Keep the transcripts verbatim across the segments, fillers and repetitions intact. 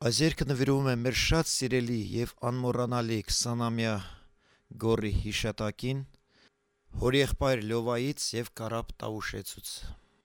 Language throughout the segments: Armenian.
Այս երգը նվիրվում է մեր շատ սիրելի եւ անմոռանալի քսանամյա Գոռի հիշատակին, հորեղբայր Լյովայից եւ Կարապ Տավուշեցուց։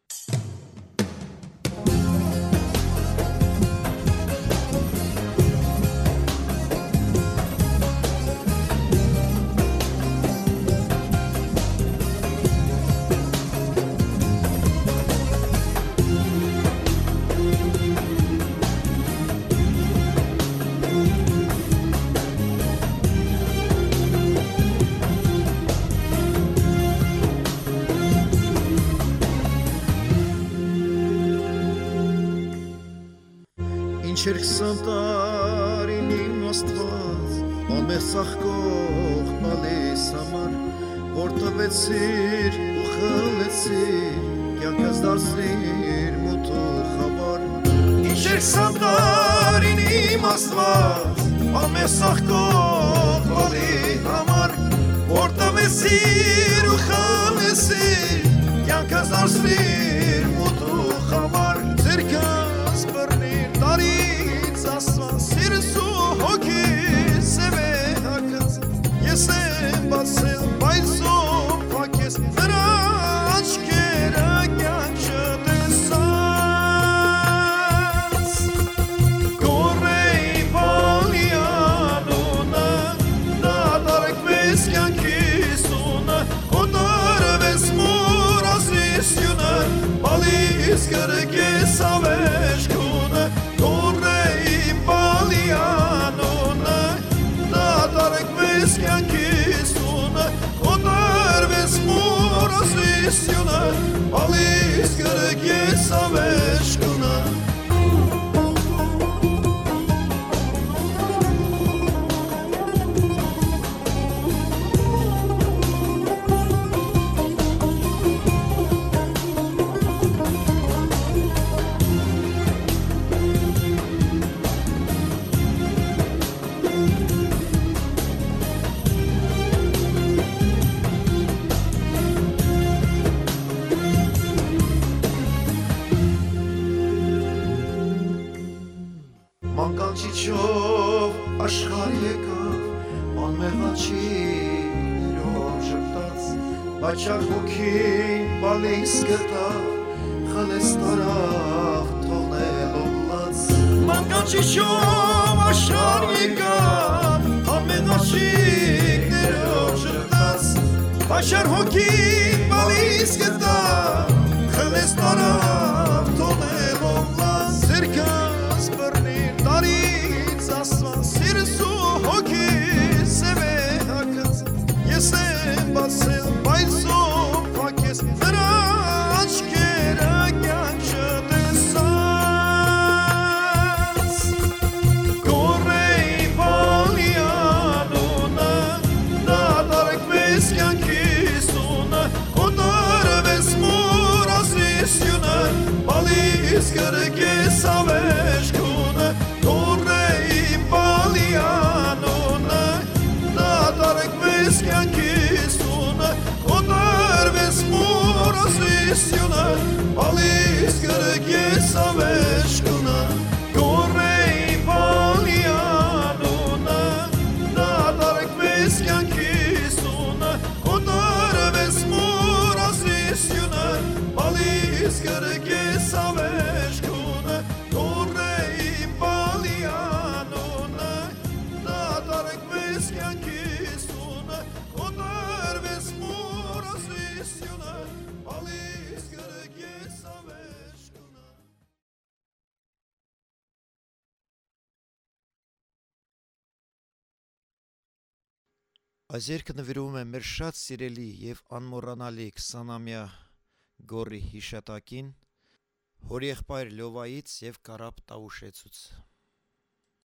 Ինչ էր քսան տարին իմ Աստված, անմեղ ծաղկող բալիս համար, որ տվեցիր ու խլեցիր, կյանքս դարձրիր մութ ու խավար։ Ինչ էր քսան տարին իմ Աստված, անմեղ ծաղկող բալի համար, որ տվեցիր ու խլեցիր, կյանքս դարձրիր մութ ու խավար։ Ձերքս բռնիր տարից Աստված, սիրս ու հոգիս եմ է հագած, ես եմ բացել բայզով փակես, նրա աչքերը կյանք չտեսած։ Գոռեի բալի անունը, դատարակվեց կյանքիս ունը, կոտրվեց մուրազիսյունը, բալիս կրկես ավեշքունը։ Գոռեի բալի անունը, դատարակվեց կյանքիս ունը, կոտրվեց մուրազիսյունը, բալիս կրկես ավեշքունը։ Մանկանչիչով աշխարհ եկավ, անմեղաչիներով ժպտաց, բաչար հոգին բալիս գտավ, խլեց տարավ թողնելով լաց։ Մանկանչիչով աշխարհ եկավ, անմեղաչիներով ժպտաց, բաչար հոգին բալիս գտավ, խլեց տարավ թողնելով լաց։ Ձերքս բռնիր տարից Աստված, սիրս ու հոգիս եմ է հագած, ես եմ բացել բայզով փակես, նրա աչքերը կյանք չտեսած։ Գոռեի բալի անունը, դատարակվեց կյանքիս ունը, կոտրվեց մուրազիսյունը, բալիս կրկես ավեշքունը։ Գոռեի բալի անունը, դատարակվեց կյանքիս ունը, կոտրվեց մուրազիսյունը, բալիս կրկես ավեշքունը։ Գոռեի բալի անունը, դատարակվեց կյանքիս ունը, կոտրվեց մուրազիսյունը, բալիս կրկես ավեշքունը։ Գոռեի բալի անունը, դատարակվեց կյանքիս ունը, կոտրվեց մուրազիսյունը, բալիս կրկես ավեշքունը։ Այս երգը նվիրվում է մեր շատ սիրելի եւ անմոռանալի քսանամյա Գոռի հիշատակին, հորեղբայր Լյովայից եւ Կարապ Տավուշեցուց։